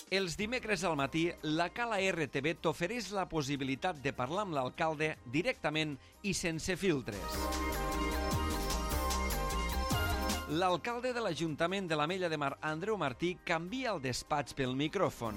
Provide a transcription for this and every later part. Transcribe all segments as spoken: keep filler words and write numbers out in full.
Els dimecres al matí, la Cala R T V t'ofereix la possibilitat de parlar amb l'alcalde directament i sense filtres. L'alcalde de l'Ajuntament de l'Ametlla de Mar, Andreu Martí, canvia el despatx pel micròfon.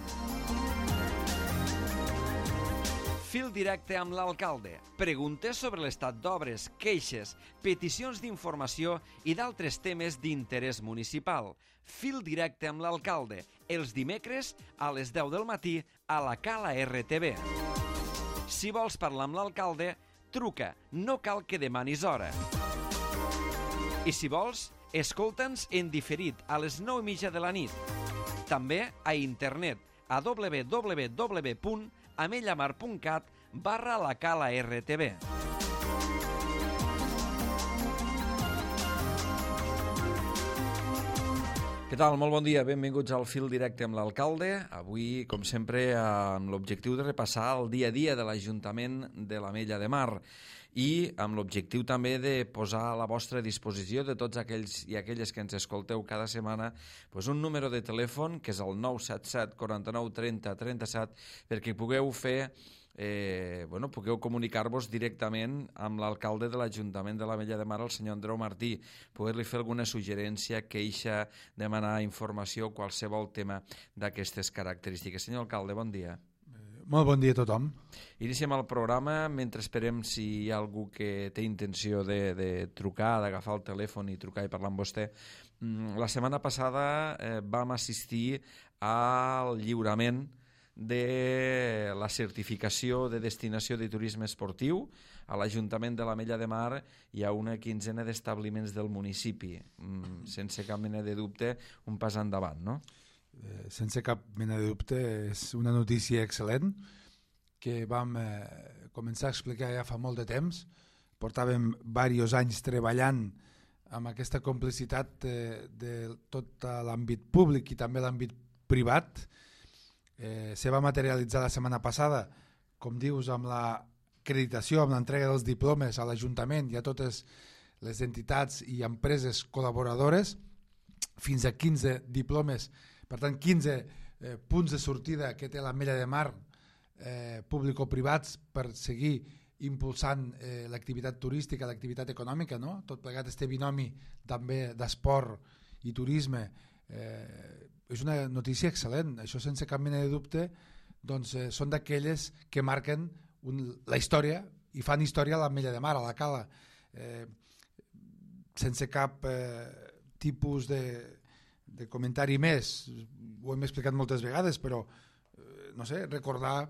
Fil directe amb l'alcalde. Preguntes sobre l'estat d'obres, queixes, peticions d'informació i d'altres temes d'interès municipal. Fil directe amb l'alcalde. Els dimecres a les deu del matí a la Cala R T V. Si vols parlar amb l'alcalde, truca. No cal que demanis hora. I si vols, escolta'ns en diferit a les nou i mitja de la nit. També a internet a w w w punt amellamar punt cat barra la Cala R T V. Què tal? Molt bon dia. Benvinguts al Fil Directe amb l'alcalde. Avui, com sempre, amb l'objectiu de repassar el dia a dia de l'Ajuntament de l'Ametlla de Mar i amb l'objectiu també de posar a la vostra disposició de tots aquells i aquelles que ens escolteu cada setmana doncs un número de telèfon que és el nou set set quaranta-nou trenta trenta-set perquè pugueu fer Eh, bueno, pugueu comunicar-vos directament amb l'alcalde de l'Ajuntament de l'Ametlla de Mar, el senyor Andreu Martí, poder-li fer alguna suggerència, queixa, demanar informació, qualsevol tema d'aquestes característiques. Senyor alcalde, bon dia. Eh, molt bon dia a tothom. Iniciem el programa mentre esperem si hi ha algú que té intenció de, de trucar, d'agafar el telèfon i trucar i parlar amb vostè. La setmana passada eh, vam assistir al lliurament de la certificació de destinació de turisme esportiu. A l'Ajuntament de l'Ametlla de Mar hi ha una quinzena d'establiments del municipi. Sense cap mena de dubte, un pas endavant, no? Eh, sense cap mena de dubte, és una notícia excel·lent que vam eh, començar a explicar ja fa molt de temps. Portàvem diversos anys treballant amb aquesta complicitat eh, de tot l'àmbit públic i també l'àmbit privat. Eh, se va materialitzar la setmana passada, com dius, amb l'acreditació, amb l'entrega dels diplomes a l'Ajuntament i a totes les entitats i empreses col·laboradores, fins a quinze diplomes, per tant quinze eh, punts de sortida que té l'Ametlla de Mar, eh, público-privats, per seguir impulsant eh, l'activitat turística, l'activitat econòmica, no? Tot plegat este binomi també d'esport i turisme. Eh, és una notícia excel·lent, això sense cap mena de dubte, doncs eh, són d'aquelles que marquen un, la història i fan història a l'Ametlla de Mar, a la Cala, eh, sense cap eh, tipus de, de comentari més. Ho hem explicat moltes vegades, però eh, no sé, recordar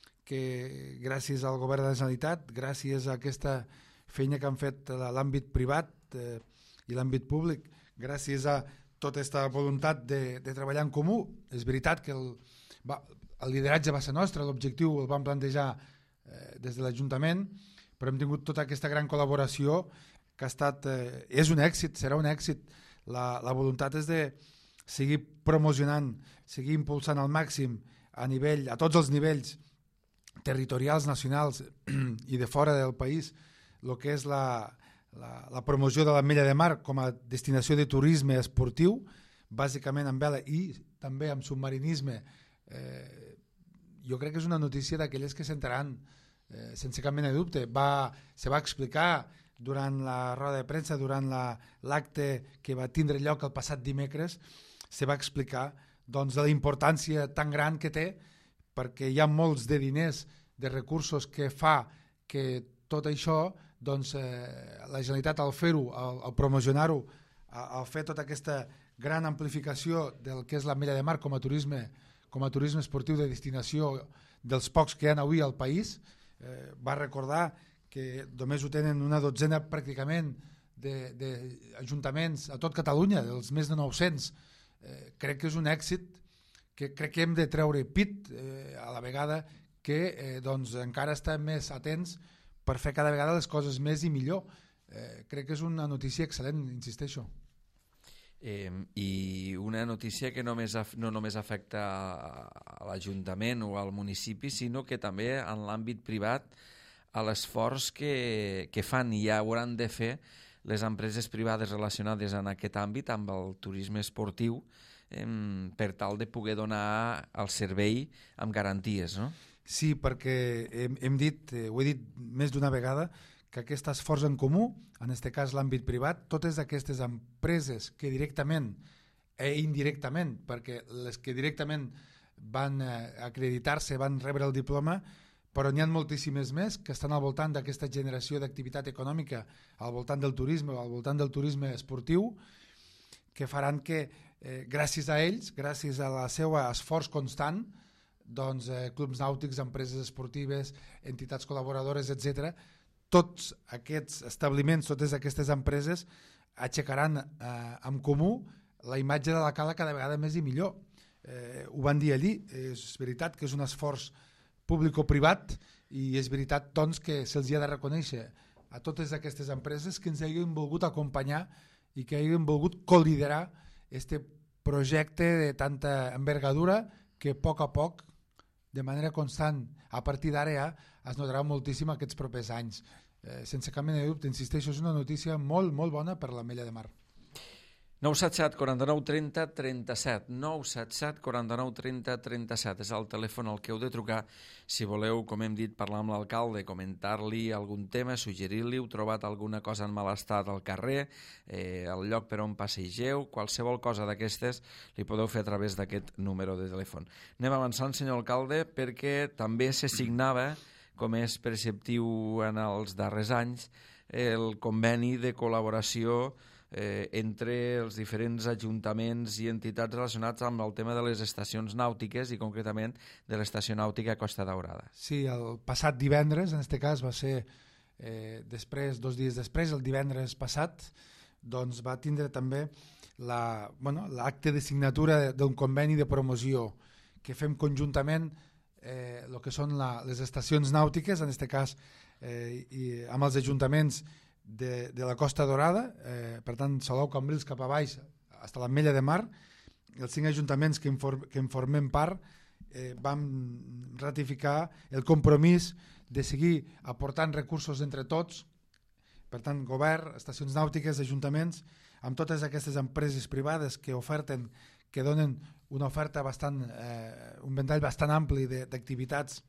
que gràcies al govern de la Generalitat, gràcies a aquesta feina que han fet l'àmbit privat eh, i l'àmbit públic, gràcies a tota aquesta voluntat de, de treballar en comú. És veritat que el, va, el lideratge va ser nostre, l'objectiu el vam plantejar eh, des de l'Ajuntament, però hem tingut tota aquesta gran col·laboració que ha estat, eh, és un èxit, serà un èxit. La, la voluntat és de seguir promocionant, seguir impulsant al màxim a nivell, a tots els nivells territorials, nacionals i de fora del país, el que és la La, la promoció de l'Ametlla de Mar com a destinació de turisme esportiu, bàsicament amb vela i també amb submarinisme. Eh, jo crec que és una notícia d'aquelles que s'enteraran eh, sense cap mena de dubte. Va, se va explicar durant la roda de premsa, durant l'acte la, que va tindre lloc el passat dimecres, se va explicar doncs, de la importància tan gran que té, perquè hi ha molts de diners, de recursos que fa que tot això, doncs, eh, la Generalitat al fer-ho, al, al promocionar-ho, al fer tota aquesta gran amplificació del que és l'Ametlla de Mar com a turisme, com a turisme esportiu de destinació dels pocs que hi ha avui al país, eh, va recordar que només ho tenen una dotzena pràcticament d'ajuntaments a tot Catalunya, dels més de nou-cents. Eh, crec que és un èxit que crec que hem de treure pit eh, a la vegada que eh, doncs, encara estem més atents per fer cada vegada les coses més i millor. Eh, crec que és una notícia excel·lent, insisteixo. Eh, I una notícia que només, no només afecta a l'Ajuntament o al municipi, sinó que també en l'àmbit privat a l'esforç que, que fan i ja hauran de fer les empreses privades relacionades en aquest àmbit, amb el turisme esportiu, eh, per tal de poder donar el servei amb garanties, no? Sí, perquè hem, hem dit, eh, ho he dit més d'una vegada, que aquest esforç en comú, en aquest cas l'àmbit privat, totes aquestes empreses que directament i indirectament, perquè les que directament van eh, acreditar-se, van rebre el diploma, però n'hi ha moltíssimes més que estan al voltant d'aquesta generació d'activitat econòmica, al voltant del turisme o al voltant del turisme esportiu, que faran que, eh, gràcies a ells, gràcies a la seva esforç constant, doncs, eh, clubs nàutics, empreses esportives, entitats col·laboradores, etcètera, tots aquests establiments, totes aquestes empreses aixecaran eh, en comú la imatge de la cala cada vegada més i millor. Eh, ho van dir allí, és veritat que és un esforç públic-privat i és veritat doncs, que se'ls ha de reconèixer a totes aquestes empreses que ens hagin volgut acompanyar i que hagin volgut col·liderar aquest projecte de tanta envergadura que a poc a poc, de manera constant, a partir d'ara ja es notarà moltíssim aquests propers anys. Eh, sense cap mena de dubte, insisteixo, és una notícia molt, molt bona per l'Ametlla de Mar. nou set set quaranta-nou trenta trenta-set, nou set set quaranta-nou trenta trenta-set és el telèfon al que heu de trucar si voleu, com hem dit, parlar amb l'alcalde, comentar-li algun tema, suggerir-li, heu trobat alguna cosa en mal estat al carrer, eh, el lloc per on passegeu, qualsevol cosa d'aquestes li podeu fer a través d'aquest número de telèfon. Anem avançant, senyor alcalde, perquè també se signava, com és preceptiu en els darrers anys, el conveni de col·laboració Eh, entre els diferents ajuntaments i entitats relacionats amb el tema de les estacions nàutiques i concretament de l'estació nàutica Costa Daurada. Sí, el passat divendres, en aquest cas va ser eh, després, dos dies després, el divendres passat, doncs va tindre també la, bueno, l'acte de signatura d'un conveni de promoció que fem conjuntament eh, el que són la, les estacions nàutiques, en aquest cas eh, i amb els ajuntaments De, de la Costa Daurada, eh, per tant Salou, Cambrils cap a baix fins a l'Ametlla de Mar, els cinc ajuntaments que en, for, que en formem part eh, vam ratificar el compromís de seguir aportant recursos entre tots, per tant govern, estacions nàutiques, ajuntaments, amb totes aquestes empreses privades que oferten, que donen una oferta bastant, eh, un ventall bastant ampli d'activitats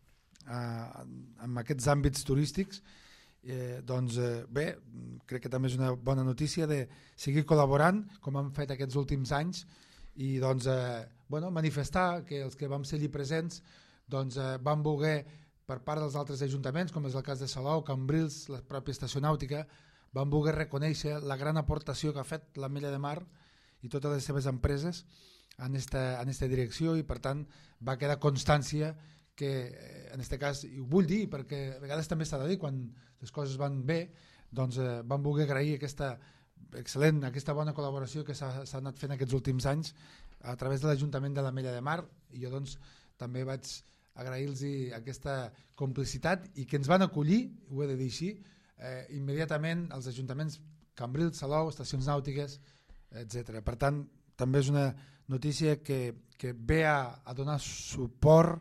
eh, en aquests àmbits turístics. Eh, doncs eh, bé, crec que també és una bona notícia de seguir col·laborant com hem fet aquests últims anys i doncs eh, bueno, manifestar que els que vam ser allí presents doncs eh, van voler per part dels altres ajuntaments, com és el cas de Salou, Cambrils, la pròpia estació nàutica, van voler reconèixer la gran aportació que ha fet l'Ametlla de Mar i totes les seves empreses en esta, en esta direcció i per tant va quedar constància que en aquest cas, i ho vull dir perquè a vegades també s'ha de dir quan les coses van bé, doncs eh, van voler agrair aquesta excel·lent, aquesta bona col·laboració que s'ha anat fent aquests últims anys a través de l'Ajuntament de l'Ametlla de Mar i jo doncs també vaig agrair-los aquesta complicitat i que ens van acollir, ho he de dir així, eh, immediatament els ajuntaments Cambrils, Salou, estacions nàutiques, etcètera. Per tant, també és una notícia que, que ve a, a donar suport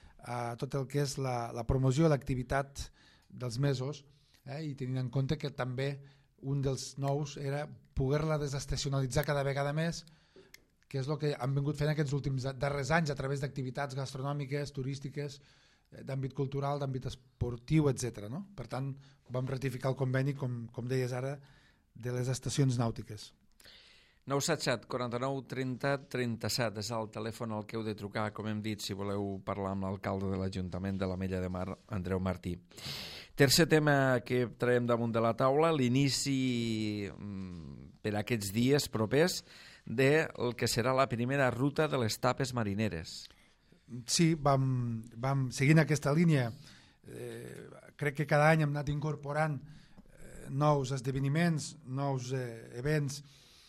a tot el que és la, la promoció, l'activitat dels mesos, eh, i tenint en compte que també un dels nous era poder-la desestacionalitzar cada vegada més, que és el que han vingut fent aquests últims darrers anys a través d'activitats gastronòmiques, turístiques, d'àmbit cultural, d'àmbit esportiu, etcètera. No? Per tant, vam ratificar el conveni, com, com deies ara, de les estacions nàutiques. nou set set quaranta-nou trenta trenta-set és el telèfon al que heu de trucar, com hem dit, si voleu parlar amb l'alcalde de l'Ajuntament de l'Ametlla de Mar, Andreu Martí. Tercer tema que traiem damunt de la taula, l'inici per aquests dies propers del que serà la primera ruta de les tapes marineres. Sí, vam, vam seguint aquesta línia. Eh, crec que cada any hem anat incorporant eh, nous esdeveniments, nous eh, events,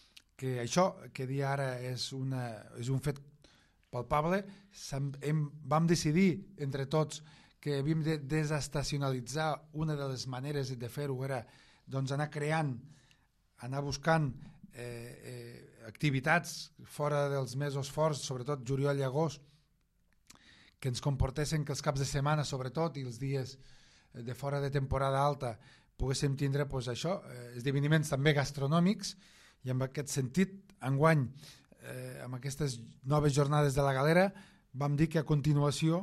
que això que dia ara és, una, és un fet palpable. Hem, vam decidir entre tots que havíem de desestacionalitzar. Una de les maneres de fer-ho era doncs, anar creant, anar buscant eh, eh, activitats fora dels mesos forts, sobretot juliol i agost, que ens comportessin que els caps de setmana, sobretot, i els dies de fora de temporada alta, poguéssim tindre pues, això, eh, esdeveniments també gastronòmics, i en aquest sentit, enguany, eh, amb aquestes noves jornades de la galera, vam dir que a continuació,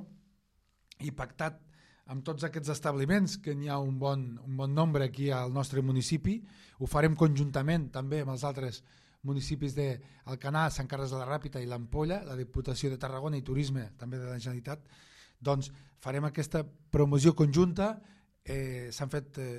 i pactat amb tots aquests establiments, que n'hi ha un bon, un bon nombre aquí al nostre municipi, ho farem conjuntament també amb els altres municipis d'Alcanar, Sant Carles de la Ràpita i l'Ampolla, la Diputació de Tarragona i Turisme també de la Generalitat, doncs farem aquesta promoció conjunta, eh, s'han fet eh,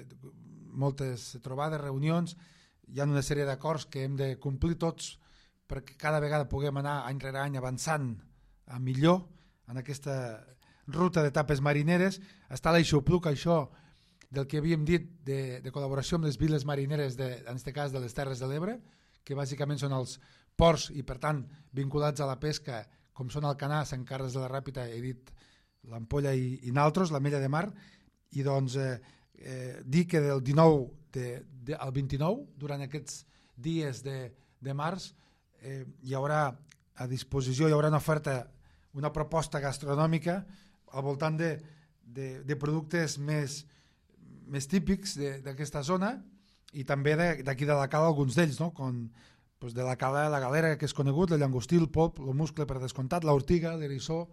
moltes trobades, reunions, hi ha una sèrie d'acords que hem de complir tots perquè cada vegada puguem anar any rere any avançant a millor en aquesta ruta d'etapes marineres. Està l'aixopluc, això del que havíem dit de, de col·laboració amb les viles marineres, de, en aquest cas de les Terres de l'Ebre, que bàsicament són els ports i per tant vinculats a la pesca, com són Alcanar, Sant Carles de la Ràpita, he dit l'Ampolla i, i naltros, la Mella de Mar, i doncs eh, eh, dir que del dinou de, de, al vint-i-nou, durant aquests dies de, de març, eh, hi haurà a disposició, hi haurà una oferta, una proposta gastronòmica al voltant de, de, de productes més, més típics d'aquesta zona i també d'aquí de, de la cala alguns d'ells, no? Com pues de la cala la galera, que és conegut, el llangostí, el pop, el muscle per descomptat, l'ortiga, l'erissó,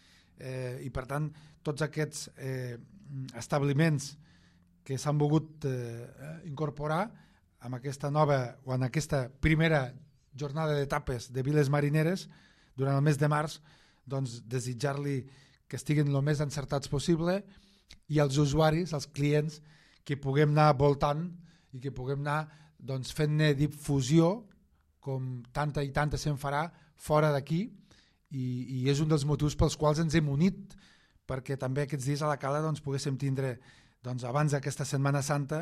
eh, i per tant tots aquests eh, establiments que s'han volgut eh, incorporar amb aquesta nova o en aquesta primera jornada d'etapes de viles marineres durant el mes de març, doncs desitjar-li que estiguin el més encertats possible i als usuaris, als clients, que puguem anar voltant i que puguem anar doncs, fent-ne difusió com tanta i tanta se'n farà fora d'aquí i, i és un dels motius pels quals ens hem unit, perquè també aquests dies a la cala doncs, poguéssim tindre doncs, abans d'aquesta Setmana Santa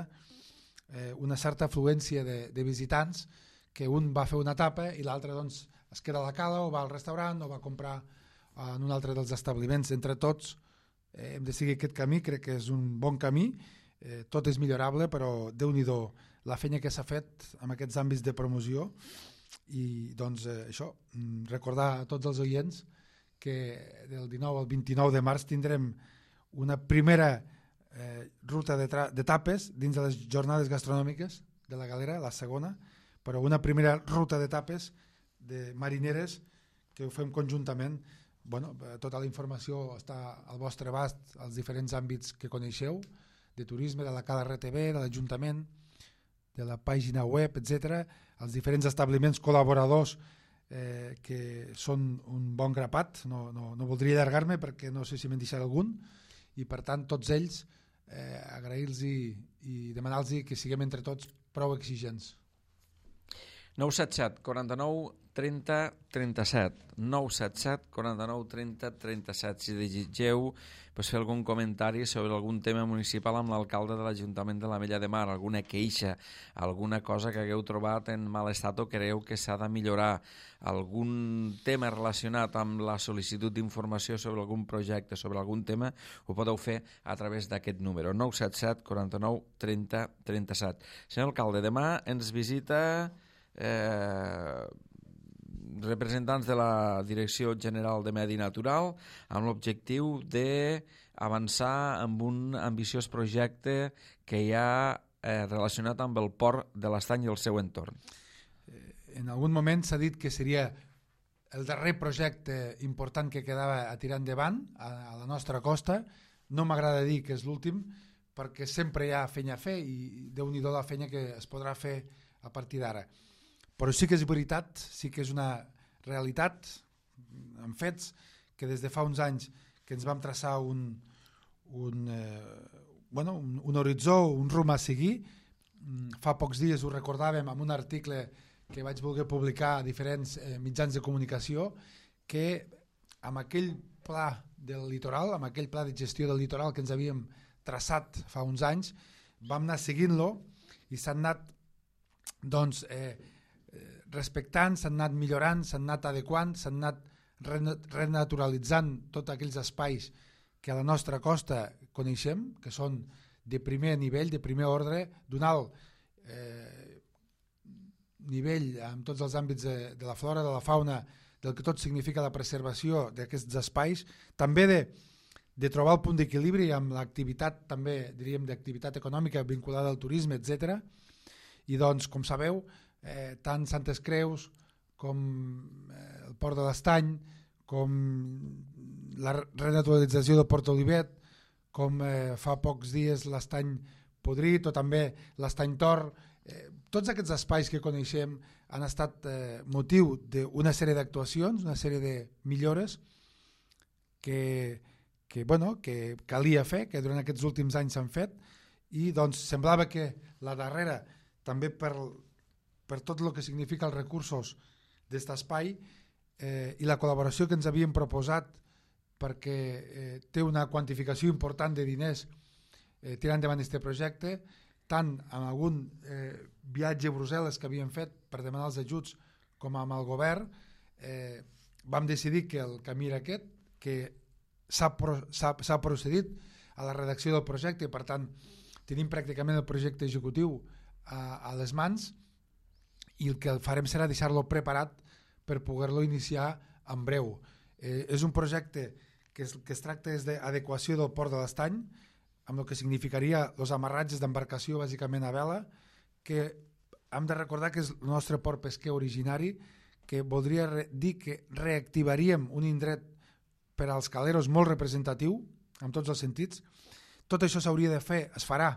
eh, una certa afluència de, de visitants, que un va fer una etapa i l'altre doncs, es queda a la cala o va al restaurant o va a comprar en un altre dels establiments. Entre tots eh, hem de seguir aquest camí, crec que és un bon camí, eh, tot és millorable, però Déu-n'hi-do la feina que s'ha fet en aquests àmbits de promoció i doncs eh, això, recordar a tots els oients que del dinou al vint-i-nou de març tindrem una primera eh, ruta d'etapes dins de les jornades gastronòmiques de la galera, la segona, però una primera ruta d'etapes de marineres que ho fem conjuntament. Bueno, tota la informació està al vostre abast als diferents àmbits que coneixeu, de turisme, de la Cala R T B, de l'Ajuntament, de la pàgina web, etcètera, els diferents establiments col·laboradors eh, que són un bon grapat, no, no, no voldria allargar-me perquè no sé si me'n deixaré algun, i per tant tots ells eh, agrair-los i, i demanar-los que siguem entre tots prou exigents. nou set set, quaranta-nou, trenta, trenta-set. nou set set, quaranta-nou, trenta, trenta-set. Si desitgeu pues, fer algun comentari sobre algun tema municipal amb l'alcalde de l'Ajuntament de la Mella de Mar, alguna queixa, alguna cosa que hagueu trobat en mal estat o creu que s'ha de millorar, algun tema relacionat amb la sol·licitud d'informació sobre algun projecte, sobre algun tema, ho podeu fer a través d'aquest número, nou set set, quaranta-nou, trenta, trenta-set. Senyor alcalde, demà ens visita Eh, representants de la Direcció General de Medi Natural amb l'objectiu d'avançar amb un ambiciós projecte que hi ha eh, relacionat amb el port de l'Estany i el seu entorn. En algun moment s'ha dit que seria el darrer projecte important que quedava a tirar endavant a, a la nostra costa. No m'agrada dir que és l'últim perquè sempre hi ha feina a fer i Déu-n'hi-do la feina que es podrà fer a partir d'ara. Però sí que és veritat, sí que és una realitat, amb fets, que des de fa uns anys que ens vam traçar un, un, eh, bueno, un, un horitzó, un rumb a seguir. Fa pocs dies ho recordàvem amb un article que vaig voler publicar a diferents eh, mitjans de comunicació, que amb aquell pla del litoral, amb aquell pla de gestió del litoral que ens havíem traçat fa uns anys, vam anar seguint-lo i s'han anat doncs, eh, respectant, s'han anat millorant, s'han anat adequant, s'han anat renaturalitzant tots aquells espais que a la nostra costa coneixem, que són de primer nivell, de primer ordre, d'un alt eh, nivell en tots els àmbits de, de la flora, de la fauna, del que tot significa la preservació d'aquests espais, també de, de trobar el punt d'equilibri amb l'activitat també, diríem, d'activitat econòmica vinculada al turisme, etcètera. I doncs, com sabeu, eh, tant Santes Creus com eh, el Port de l'Estany, com la renaturalització del Port Olivet, com eh, fa pocs dies l'Estany Podrit o també l'Estany Tor, eh, tots aquests espais que coneixem han estat eh, motiu d'una sèrie d'actuacions, una sèrie de millores que, que, bueno, que calia fer, que durant aquests últims anys s'han fet, i doncs semblava que la darrera, també per, per tot el que significa els recursos d'aquest espai eh, i la col·laboració que ens havíem proposat, perquè eh, té una quantificació important de diners eh, tirant endavant aquest projecte, tant amb algun eh, viatge a Brussel·les que havíem fet per demanar els ajuts com amb el govern, eh, vam decidir que el camí era aquest, que s'ha pro, procedit a la redacció del projecte i per tant tenim pràcticament el projecte executiu a, a les mans, i el que farem serà deixar-lo preparat per poder-lo iniciar en breu. Eh, és un projecte que es, que es tracta d'adequació del Port de l'Estany, amb el que significaria els amarratges d'embarcació bàsicament a vela, que hem de recordar que és el nostre port pesquer originari, que voldria re dir que reactivaríem un indret per als caleros molt representatiu, en tots els sentits. Tot això s'hauria de fer, es farà,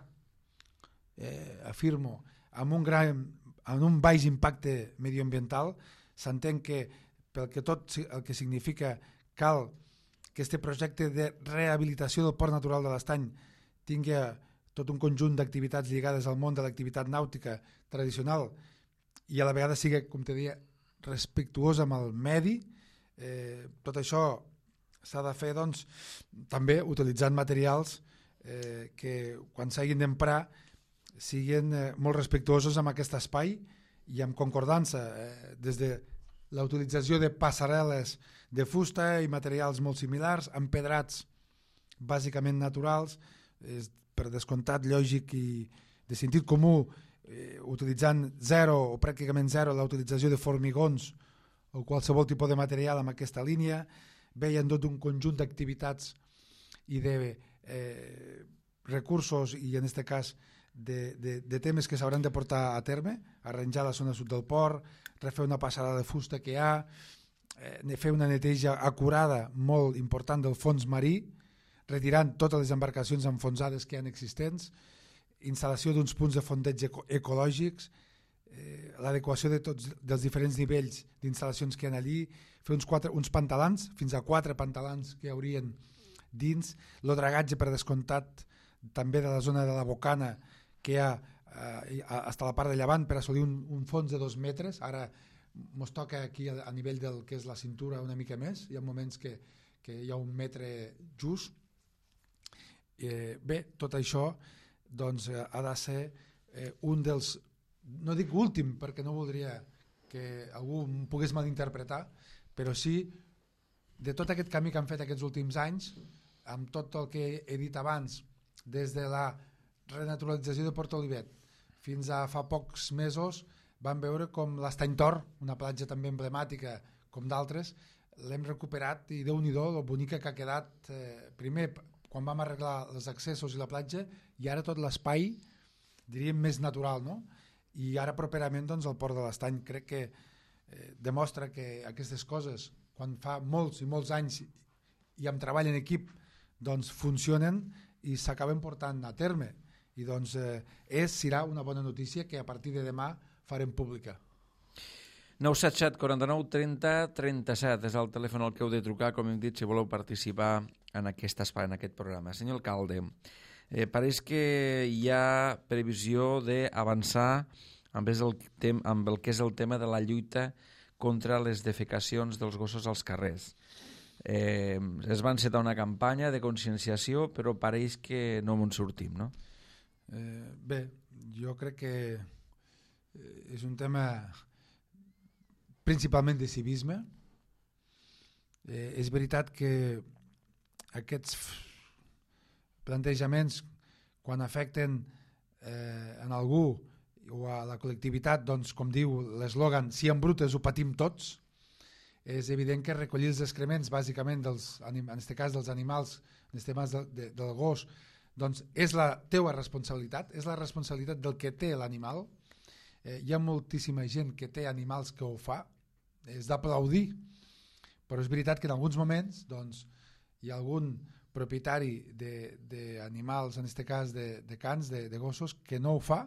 eh, afirmo, amb un, gran, amb un baix impacte medioambiental. S'entén que pel que tot el que significa cal que aquest projecte de rehabilitació del Port Natural de l'Estany tingui tot un conjunt d'activitats lligades al món de l'activitat nàutica tradicional i a la vegada sigui, com te deia, respectuosa amb el medi. Eh, tot això s'ha de fer doncs, també utilitzant materials eh, que quan s'hagin d'emprar siguin eh, molt respectuosos amb aquest espai i amb concordança, eh, des de la utilització de passarel·les de fusta i materials molt similars, empedrats bàsicament naturals, és per descomptat lògic i de sentit comú, eh, utilitzant zero o pràcticament zero la utilització de formigons o qualsevol tipus de material amb aquesta línia. Veien tot un conjunt d'activitats i de eh, recursos i en aquest cas de, de, de temes que s'hauran de portar a terme, arranjar la zona sud del port, refer una passada de fusta que hi ha, eh, fer una neteja acurada molt important del fons marí, retirant totes les embarcacions enfonsades que hi ha existents, instal·lació d'uns punts de fondeig eco ecològics, eh, l'adequació de tots dels diferents nivells d'instal·lacions que hi ha allí, fer uns, quatre, uns pantalans, fins a quatre pantalans que hi haurien dins, el dragatge per descomptat també de la zona de la Bocana que hi ha eh, fins a la part de llevant per assolir un, un fons de dos metres. Ara mos toca aquí a, a nivell del que és la cintura una mica més, hi ha moments que, que hi ha un metre just. Eh, bé, tot això doncs, eh, ha de ser eh, un dels, no dic últim perquè no voldria que algú em pogués malinterpretar, però sí de tot aquest camí que han fet aquests últims anys, amb tot el que he dit abans, des de la renaturalització de Port Olivet fins a fa pocs mesos, vam veure com l'Estany Tor, una platja també emblemàtica com d'altres, l'hem recuperat i Déu-n'hi-do lo bonica que ha quedat, eh, primer quan vam arreglar els accessos i la platja, i ara tot l'espai, diríem, més natural, no? I ara properament doncs, el Port de l'Estany crec que eh, demostra que aquestes coses, quan fa molts i molts anys i amb treball en equip, doncs funcionen i s'acaben portant a terme. I doncs eh, és, serà una bona notícia que a partir de demà farem pública. nou set set quatre nou trenta trenta-set és el telèfon al que heu de trucar, com hem dit, si voleu participar en aquest espai, en aquest programa. Senyor alcalde, eh, pareix que hi ha previsió d'avançar amb, amb el que és el tema de la lluita contra les defecacions dels gossos als carrers. Eh, es va encetar una campanya de conscienciació, però pareix que no en sortim, no? Eh, bé, jo crec que és un tema principalment de civisme. Eh, és veritat que aquests plantejaments, quan afecten eh, en algú o a la col·lectivitat, doncs, com diu l'eslògan, si en brutes ho patim tots, és evident que recollir els excrements, bàsicament, dels, en aquest cas dels animals, en aquest cas de, de, del gos, doncs és la teua responsabilitat, és la responsabilitat del que té l'animal. Eh, hi ha moltíssima gent que té animals que ho fa, és d'aplaudir, però és veritat que en alguns moments doncs, hi ha algun propietari d'animals, en aquest cas de, de cans, de, de gossos, que no ho fa,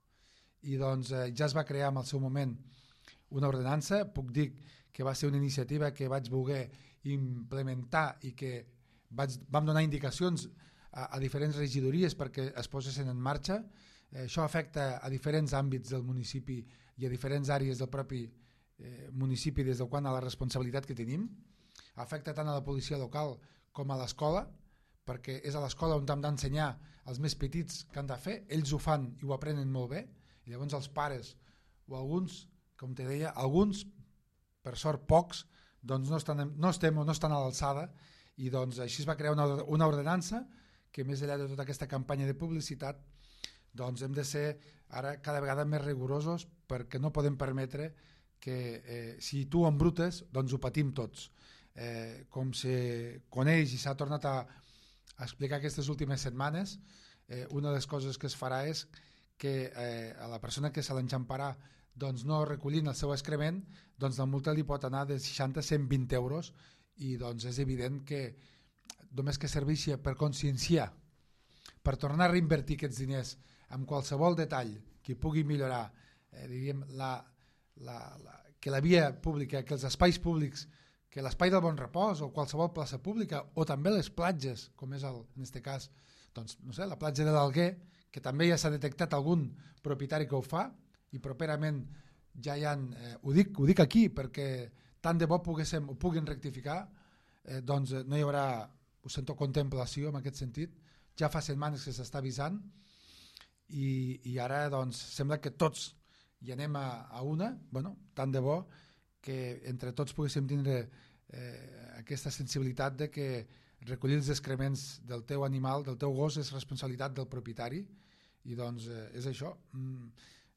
i doncs eh, ja es va crear en el seu moment una ordenança. Puc dir que va ser una iniciativa que vaig voler implementar i que vaig, vam donar indicacions a, a diferents regidories perquè es posessin en marxa. Eh, això afecta a diferents àmbits del municipi i a diferents àrees del propi eh, municipi des del quant a la responsabilitat que tenim. Afecta tant a la policia local com a l'escola, perquè és a l'escola on hem d'ensenyar als més petits que han de fer. Ells ho fan i ho aprenen molt bé, i llavors els pares o alguns, com te deia, alguns, per sort pocs, doncs no estan, no estem o no estan a l'alçada, i doncs així es va crear una, una ordenança que més enllà de tota aquesta campanya de publicitat doncs hem de ser ara cada vegada més rigorosos, perquè no podem permetre que eh, si tu embrutes doncs ho patim tots. Eh, com se coneix i s'ha tornat a, a explicar aquestes últimes setmanes, eh, una de les coses que es farà és que eh, a la persona que se l'enxamparà doncs no recollint el seu excrement, doncs la multa li pot anar de seixanta a cent vint euros, i doncs és evident que només que serveixi per conscienciar, per tornar a reinvertir aquests diners en qualsevol detall que pugui millorar eh, diríem, la, la, la, que la via pública, que els espais públics, que l'espai del Bon Repòs o qualsevol plaça pública, o també les platges, com és el, en aquest cas doncs, no sé, la platja de l'Alguer, que també ja s'ha detectat algun propietari que ho fa, i properament ja hi ha, eh, ho, dic, ho dic aquí perquè tant de bo poguéssim, ho puguin rectificar, eh, doncs no hi haurà, ho sento, contemplació en aquest sentit. Ja fa setmanes que s'està avisant, i, i ara doncs sembla que tots hi anem a, a una, bueno, tant de bo que entre tots poguéssim tindre eh, aquesta sensibilitat de que recollir els excrements del teu animal, del teu gos, és responsabilitat del propietari, i doncs eh, és això, mm,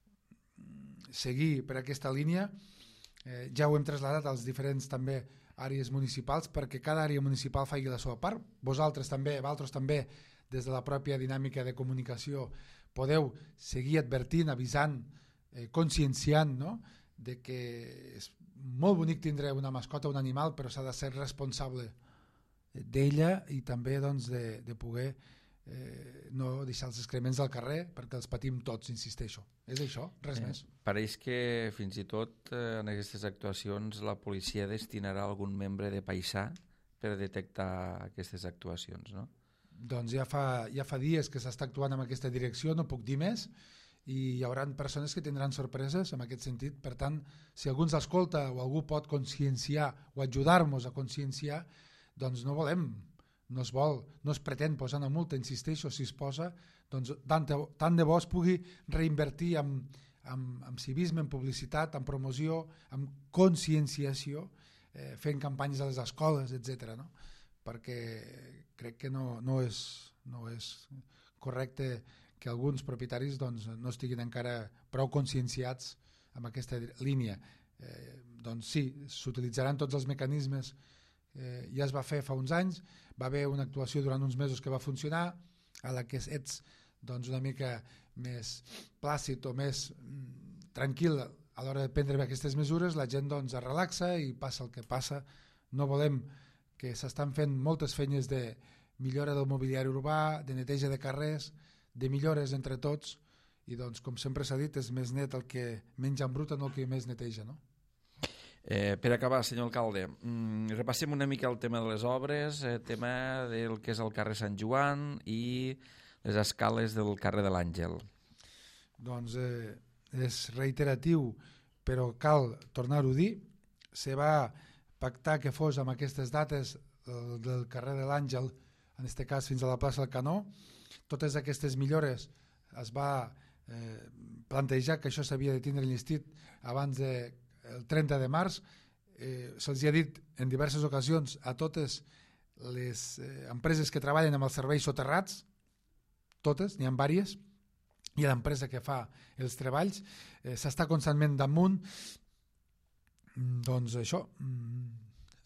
seguir per aquesta línia. Eh, ja ho hem traslladat als diferents també àrees municipals, perquè cada àrea municipal faci la seva part. Vosaltres també, vosaltres també, des de la pròpia dinàmica de comunicació, podeu seguir advertint, avisant, eh, conscienciant, no?, de que és molt bonic tindre una mascota, un animal, però s'ha de ser responsable d'ella, i també doncs, de, de poder eh, no deixar els excrements al carrer, perquè els patim tots, insisteixo. És això, res eh, més. Pareix que fins i tot eh, en aquestes actuacions la policia destinarà algun membre de paisà per detectar aquestes actuacions, no? Doncs ja fa, ja fa dies que s'està actuant en aquesta direcció, no puc dir més, i hi haurà persones que tindran sorpreses en aquest sentit. Per tant, si algú ens escolta o algú pot conscienciar o ajudar-nos a conscienciar, doncs no volem, no es vol, no es pretén posar una multa, insisteixo, si es posa, doncs tant de, tant de bo es pugui reinvertir en, en, en civisme, en publicitat, en promoció, en conscienciació, eh, fent campanyes a les escoles, etcètera, no? Perquè crec que no, no, és, no és correcte que alguns propietaris doncs, no estiguin encara prou conscienciats amb aquesta línia. Eh, doncs sí, s'utilitzaran tots els mecanismes. Eh, ja es va fer fa uns anys, va haver una actuació durant uns mesos que va funcionar, a la que ets doncs, una mica més plàcid o més mm, tranquil a l'hora de prendre aquestes mesures, la gent doncs, es relaxa i passa el que passa. No volem que s'estan fent moltes feines de millora del mobiliari urbà, de neteja de carrers, de millores entre tots, i doncs, com sempre s'ha dit, és més net el que menys embruta, no el que més neteja, no? Eh, per acabar, senyor alcalde, mm, repassem una mica el tema de les obres, el eh, tema del que és el carrer Sant Joan i les escales del carrer de l'Àngel. Doncs eh, és reiteratiu, però cal tornar-ho a dir. Se va pactar que fos amb aquestes dates eh, del carrer de l'Àngel, en aquest cas fins a la plaça del Canó. Totes aquestes millores es va eh, plantejar que això s'havia de tindre enllestit abans del de, trenta de març. Eh, se'ls ha dit en diverses ocasions a totes les eh, empreses que treballen amb els serveis soterrats, totes, n'hi ha diverses, i l'empresa que fa els treballs, eh, s'està constantment damunt. Doncs això,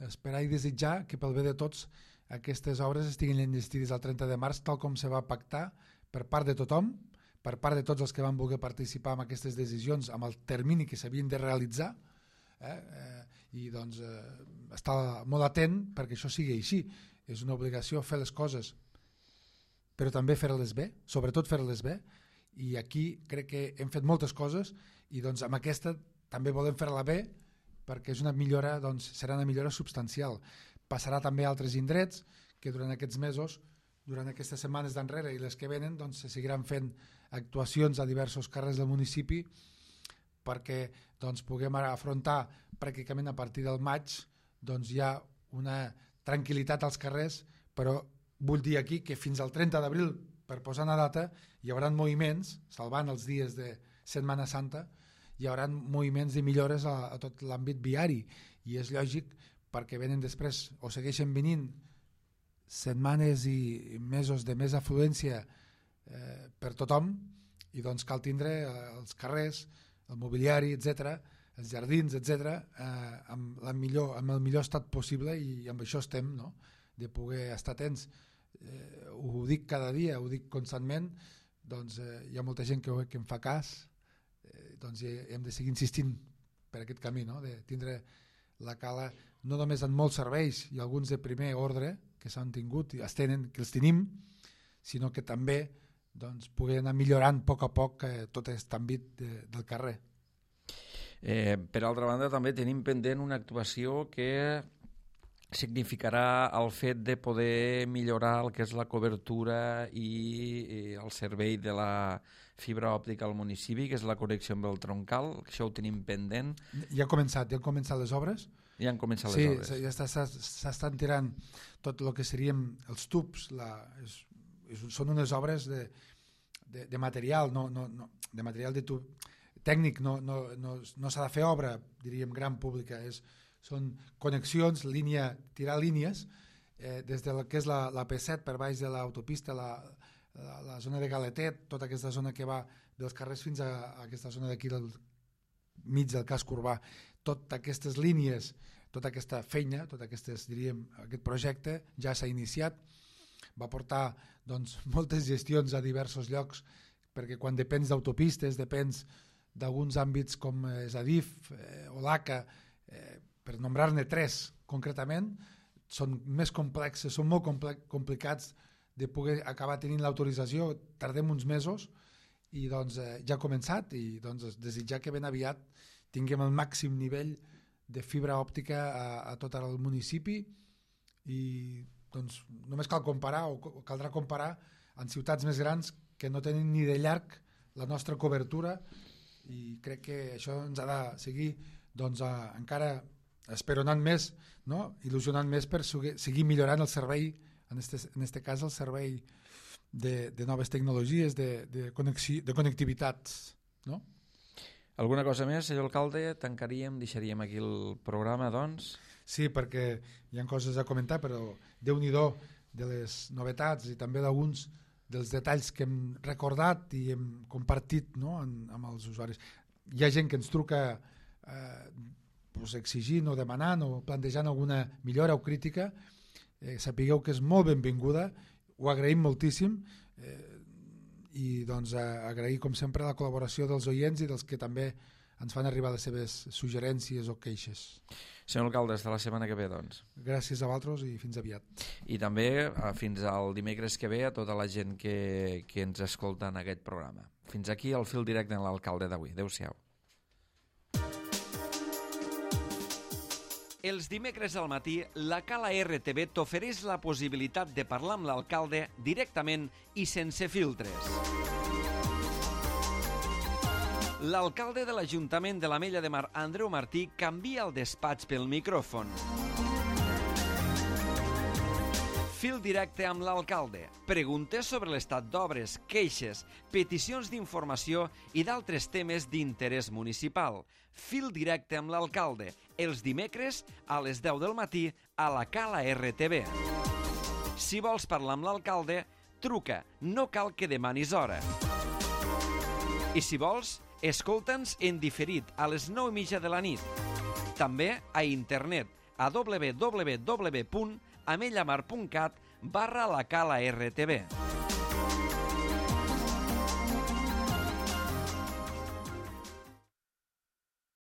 esperar i desitjar que pel bé de tots aquestes obres estiguin enllestides el trenta de març, tal com se va pactar per part de tothom, per part de tots els que van voler participar en aquestes decisions, amb el termini que s'havien de realitzar, eh? Eh, i doncs eh, estar molt atent perquè això sigui així. És una obligació fer les coses, però també fer-les bé, sobretot fer-les bé, i aquí crec que hem fet moltes coses i doncs amb aquesta també volem fer-la bé perquè és una millora, doncs, serà una millora substancial. Passarà també a altres indrets que durant aquests mesos, durant aquestes setmanes d'enrere i les que venen, doncs, se seguiran fent actuacions a diversos carrers del municipi perquè doncs, puguem afrontar pràcticament a partir del maig doncs, ja una tranquil·litat als carrers, però vull dir aquí que fins al trenta d'abril, per posar una data, hi haurà moviments, salvant els dies de Setmana Santa, hi haurà moviments de millores a, a tot l'àmbit viari, i és lògic perquè venen després o segueixen venint setmanes i mesos de més afluència eh, per tothom, i doncs cal tindre eh, els carrers, el mobiliari, etcètera, els jardins, etcètera, eh, amb, la millor, amb el millor estat possible, i amb això estem, no? De poder estar atents. Eh, ho dic cada dia, ho dic constantment, doncs eh, hi ha molta gent que, que em fa cas, eh, doncs hem de seguir insistint per aquest camí, no? De tindre la cala no només en molts serveis i alguns de primer ordre que s'han tingut i es tenen, que els tenim, sinó que també doncs, pugui anar millorant a poc a poc eh, tot aquest àmbit de, del carrer. Eh, per altra banda, també tenim pendent una actuació que significarà el fet de poder millorar el que és la cobertura i, i el servei de la fibra òptica al municipi, que és la connexió amb el troncal. Això ho tenim pendent. Ja ha començat, ja han començat les obres? Ja han començat sí, les obres. Sí, ja s'estan tirant tot el que serien els tubs. La, és, és, són unes obres de, de, de material, no, no, no, de material de tub, tècnic, no, no, no, no s'ha de fer obra, diríem, gran pública. És, són connexions, línia, tirar línies eh, des del que és la, la P set per baix de l'autopista, la, la, la zona de Galetet, tota aquesta zona que va dels carrers fins a, a aquesta zona d'aquí del mig del casc urbà. Totes aquestes línies, tota aquesta feina, tot aquestes, diríem, aquest projecte ja s'ha iniciat, va portar doncs, moltes gestions a diversos llocs, perquè quan depens d'autopistes, depens d'alguns àmbits com és Adif eh, o l'A C A, eh, per nombrar-ne tres concretament, són més complexes, són molt complicats de poder acabar tenint l'autorització, tardem uns mesos i doncs eh, ja ha començat, i doncs desitjar que ben aviat tinguem el màxim nivell de fibra òptica a, a tot el municipi, i doncs només cal comparar o caldrà comparar en ciutats més grans que no tenen ni de llarg la nostra cobertura, i crec que això ens ha de seguir doncs, a, encara esperonant més, no? Il·lusionant més per seguir millorant el servei, en este, en este cas el servei de, de noves tecnologies, de, de, conexi, de connectivitat, no? Alguna cosa més, senyor alcalde? Tancaríem, deixaríem aquí el programa, doncs? Sí, perquè hi ha coses a comentar, però Déu-n'hi-do de les novetats i també d'alguns dels detalls que hem recordat i hem compartit, no? en, amb els usuaris. Hi ha gent que ens truca eh, pues, exigint o demanant o plantejant alguna millora o crítica. Eh, sapigueu que és molt benvinguda, ho agraïm moltíssim, eh, i doncs agrair com sempre la col·laboració dels oients i dels que també ens fan arribar les seves suggerències o queixes. Senyor alcalde, fins la setmana que ve, doncs. Gràcies a vosaltres i fins aviat. I també fins al dimecres que ve a tota la gent que, que ens escolta en aquest programa. Fins aquí el fil directe en l'alcalde d'avui. Adéu-siau. Els dimecres al matí, la Cala R T V t'ofereix la possibilitat de parlar amb l'alcalde directament i sense filtres. L'alcalde de l'Ajuntament de l'Ametlla de Mar, Andreu Martí, canvia el despatx pel micròfon. Fil directe amb l'alcalde. Preguntes sobre l'estat d'obres, queixes, peticions d'informació i d'altres temes d'interès municipal. Fil directe amb l'alcalde. Els dimecres a les deu del matí a la Cala R T V. Si vols parlar amb l'alcalde, truca. No cal que demanis hora. I si vols, escolta'ns en diferit a les nou i mitja de la nit. També a internet a w w w punt amellamar punt cat barra la cala R T B.